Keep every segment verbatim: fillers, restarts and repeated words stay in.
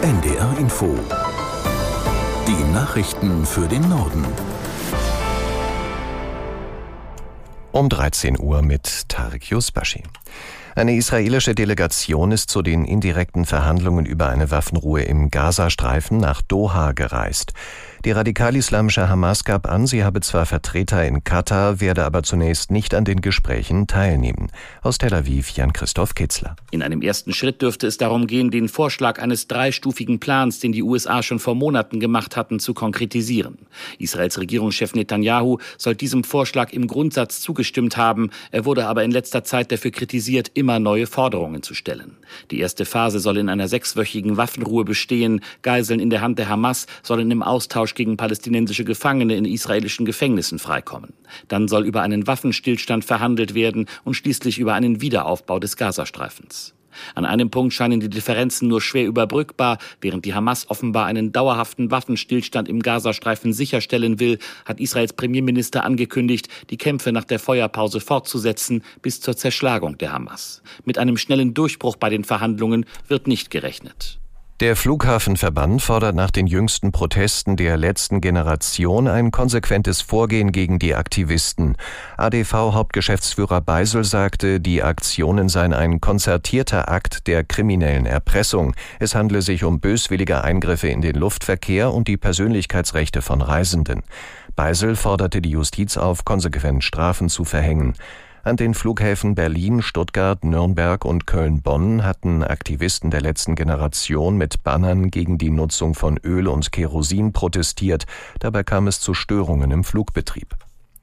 N D R Info. Die Nachrichten für den Norden. Um dreizehn Uhr mit Tarek Yusbashi. Eine israelische Delegation ist zu den indirekten Verhandlungen über eine Waffenruhe im Gazastreifen nach Doha gereist. Die radikal-islamische Hamas gab an, sie habe zwar Vertreter in Katar, werde aber zunächst nicht an den Gesprächen teilnehmen. Aus Tel Aviv Jan-Christoph Kitzler. In einem ersten Schritt dürfte es darum gehen, den Vorschlag eines dreistufigen Plans, den die U S A schon vor Monaten gemacht hatten, zu konkretisieren. Israels Regierungschef Netanyahu soll diesem Vorschlag im Grundsatz zugestimmt haben. Er wurde aber in letzter Zeit dafür kritisiert, immer neue Forderungen zu stellen. Die erste Phase soll in einer sechswöchigen Waffenruhe bestehen. Geiseln in der Hand der Hamas sollen im Austausch gegen palästinensische Gefangene in israelischen Gefängnissen freikommen. Dann soll über einen Waffenstillstand verhandelt werden und schließlich über einen Wiederaufbau des Gazastreifens. An einem Punkt scheinen die Differenzen nur schwer überbrückbar. Während die Hamas offenbar einen dauerhaften Waffenstillstand im Gazastreifen sicherstellen will, hat Israels Premierminister angekündigt, die Kämpfe nach der Feuerpause fortzusetzen bis zur Zerschlagung der Hamas. Mit einem schnellen Durchbruch bei den Verhandlungen wird nicht gerechnet. Der Flughafenverband fordert nach den jüngsten Protesten der letzten Generation ein konsequentes Vorgehen gegen die Aktivisten. A D V-Hauptgeschäftsführer Beisel sagte, die Aktionen seien ein konzertierter Akt der kriminellen Erpressung. Es handle sich um böswillige Eingriffe in den Luftverkehr und die Persönlichkeitsrechte von Reisenden. Beisel forderte die Justiz auf, konsequent Strafen zu verhängen. An den Flughäfen Berlin, Stuttgart, Nürnberg und Köln-Bonn hatten Aktivisten der letzten Generation mit Bannern gegen die Nutzung von Öl und Kerosin protestiert. Dabei kam es zu Störungen im Flugbetrieb.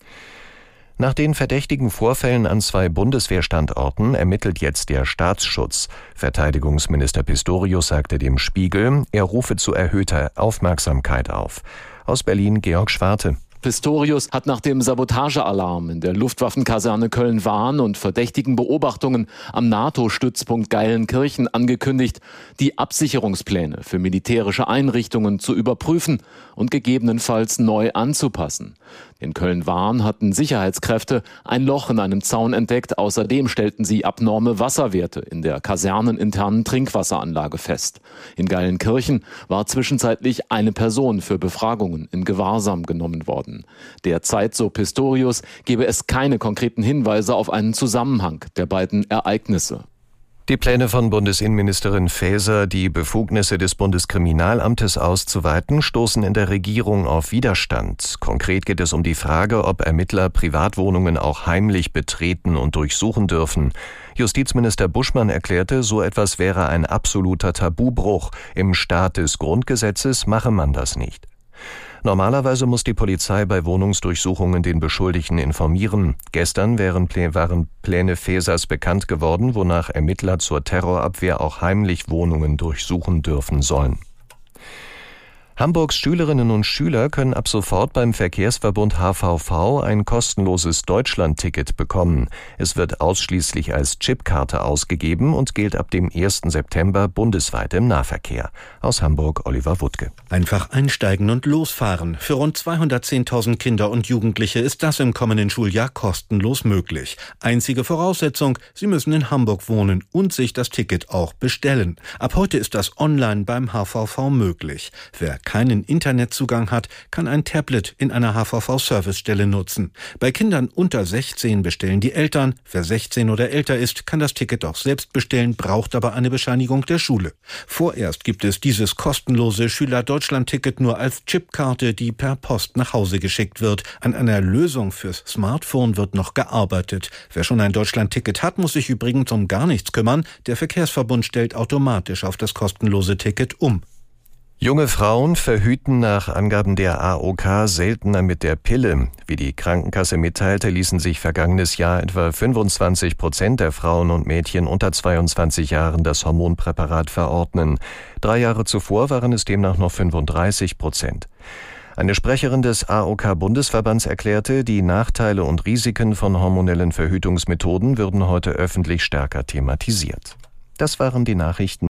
Nach den verdächtigen Vorfällen an zwei Bundeswehrstandorten ermittelt jetzt der Staatsschutz. Verteidigungsminister Pistorius sagte dem Spiegel, er rufe zu erhöhter Aufmerksamkeit auf. Aus Berlin Georg Schwarte. Pistorius hat nach dem Sabotagealarm in der Luftwaffenkaserne Köln-Wahn und verdächtigen Beobachtungen am NATO-Stützpunkt Geilenkirchen angekündigt, die Absicherungspläne für militärische Einrichtungen zu überprüfen und gegebenenfalls neu anzupassen. In Köln-Wahn hatten Sicherheitskräfte ein Loch in einem Zaun entdeckt. Außerdem stellten sie abnorme Wasserwerte in der kaserneninternen Trinkwasseranlage fest. In Geilenkirchen war zwischenzeitlich eine Person für Befragungen in Gewahrsam genommen worden. Derzeit, so Pistorius, gebe es keine konkreten Hinweise auf einen Zusammenhang der beiden Ereignisse. Die Pläne von Bundesinnenministerin Faeser, die Befugnisse des Bundeskriminalamtes auszuweiten, stoßen in der Regierung auf Widerstand. Konkret geht es um die Frage, ob Ermittler Privatwohnungen auch heimlich betreten und durchsuchen dürfen. Justizminister Buschmann erklärte, so etwas wäre ein absoluter Tabubruch. Im Staat des Grundgesetzes mache man das nicht. Normalerweise muss die Polizei bei Wohnungsdurchsuchungen den Beschuldigten informieren. Gestern waren Pläne Faesers bekannt geworden, wonach Ermittler zur Terrorabwehr auch heimlich Wohnungen durchsuchen dürfen sollen. Hamburgs Schülerinnen und Schüler können ab sofort beim Verkehrsverbund H V V ein kostenloses Deutschlandticket bekommen. Es wird ausschließlich als Chipkarte ausgegeben und gilt ab dem ersten September bundesweit im Nahverkehr. Aus Hamburg Oliver Wuttke. Einfach einsteigen und losfahren. Für rund zweihundertzehntausend Kinder und Jugendliche ist das im kommenden Schuljahr kostenlos möglich. Einzige Voraussetzung, sie müssen in Hamburg wohnen und sich das Ticket auch bestellen. Ab heute ist das online beim H V V möglich. Wer keinen Internetzugang hat, kann ein Tablet in einer H V V-Servicestelle nutzen. Bei Kindern unter sechzehn bestellen die Eltern. Wer sechzehn oder älter ist, kann das Ticket auch selbst bestellen, braucht aber eine Bescheinigung der Schule. Vorerst gibt es dieses kostenlose Schüler-Deutschland-Ticket nur als Chipkarte, die per Post nach Hause geschickt wird. An einer Lösung fürs Smartphone wird noch gearbeitet. Wer schon ein Deutschland-Ticket hat, muss sich übrigens um gar nichts kümmern. Der Verkehrsverbund stellt automatisch auf das kostenlose Ticket um. Junge Frauen verhüten nach Angaben der A O K seltener mit der Pille. Wie die Krankenkasse mitteilte, ließen sich vergangenes Jahr etwa fünfundzwanzig Prozent der Frauen und Mädchen unter zweiundzwanzig Jahren das Hormonpräparat verordnen. Drei Jahre zuvor waren es demnach noch fünfunddreißig Prozent. Eine Sprecherin des A O K-Bundesverbands erklärte, die Nachteile und Risiken von hormonellen Verhütungsmethoden würden heute öffentlich stärker thematisiert. Das waren die Nachrichten.